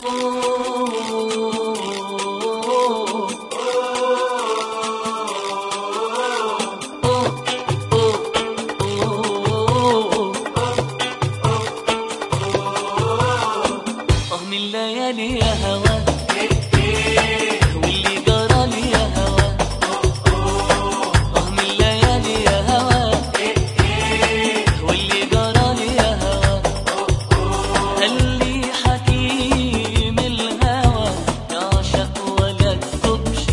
من الليالي يا هوا واللي جرالي يا هوا. من الليالي يا هوا واللي جرالي يا هوا. قال لي حكيم الهوى يعشق ولا تكتبش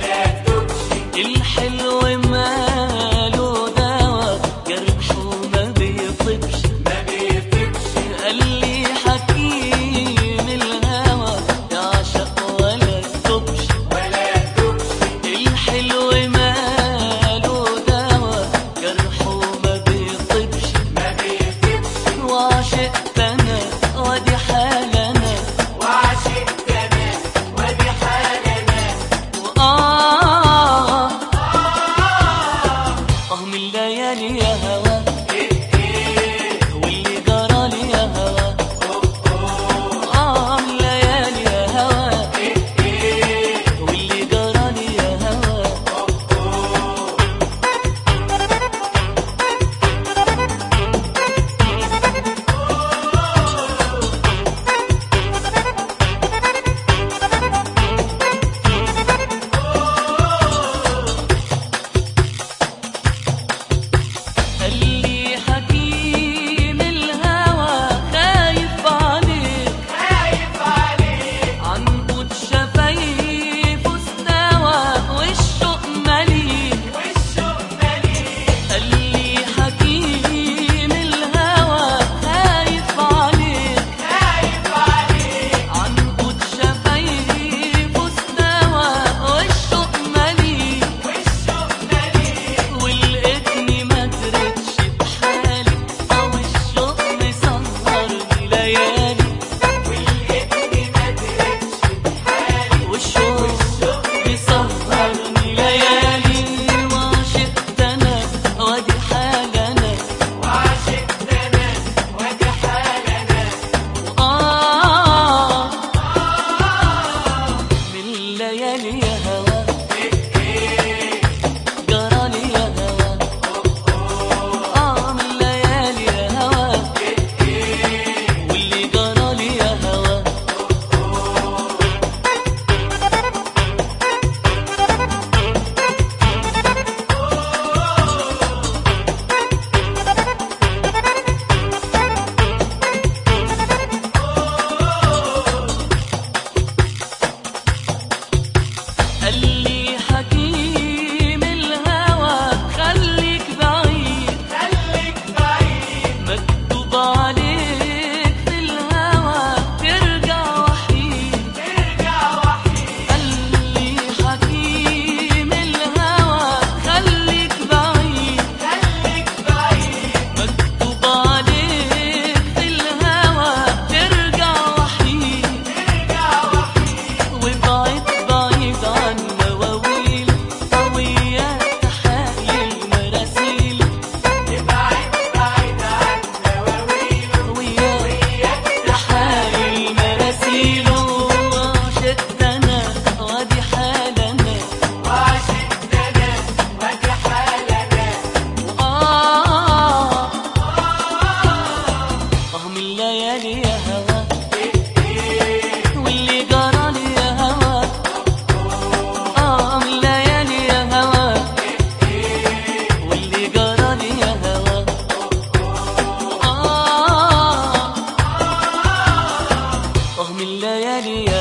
الحلو ماله دوا جرحه ما بيطيبش. قال لي حكيم الهوى يعشق ولا تكتبش الحلو ماله دوا جرحه ما بيطيبش. وعشقت انا ودي حالنا من الليالي يا هوا واللي جرالي يا هوا. من الليالي يا هوا واللي جرالي يا هوا. قال لي حكيم الهوى خايف عليك عنقود شفايفه استوى والشوق مليك. قال لي حكيم الهوى خايف عليك عنقود شفايفه استوى والشوق مليك. ولقيتني ما درتش بحالي او الشوق مسهرني ليالي. والشوق مسهرني ليالي. وعشقت انا وادي حالنا من الليالي يا هوا جرالي يا هوا. من الليالي يا هوا واللي جرالي يا هوا. قال لي حكيم الهوى خليك بعيد مكتوب عليك في الهوى ترجع وحيد. قال لي حكيم الهوى خليك بعيد مكتوب عليك في الهوى ترجع وحيد. وابعد بعيد عن مواويل وياك تحايل مراسيل. وياك تحايل مراسيل. وعشقت انا وادي حالنا من الليالي يا هوا واللي جرالي يا هوا. من الليالي يا هوا واللي جرالي يا هوا. من الليالي